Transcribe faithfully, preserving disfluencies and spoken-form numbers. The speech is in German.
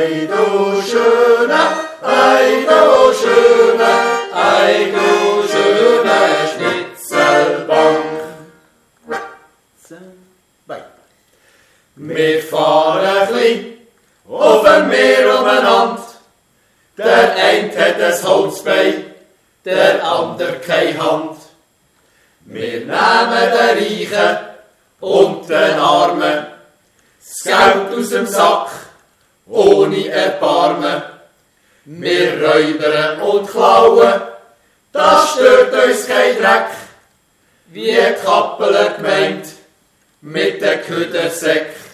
Ei du schöne, ei du schöne, ei du schöne Schnitzelbank. Wir fahren ein bisschen auf dem Meer umeinander. Der eine hat ein Holzbein, der andere keine Hand. Wir nehmen den Reichen und den Armen das Geld aus dem Sack, ohne Erbarmen. Wir räubern und klauen, das stört uns kein Dreck. Wie Kappeler gemeint, mit den Küdensäck.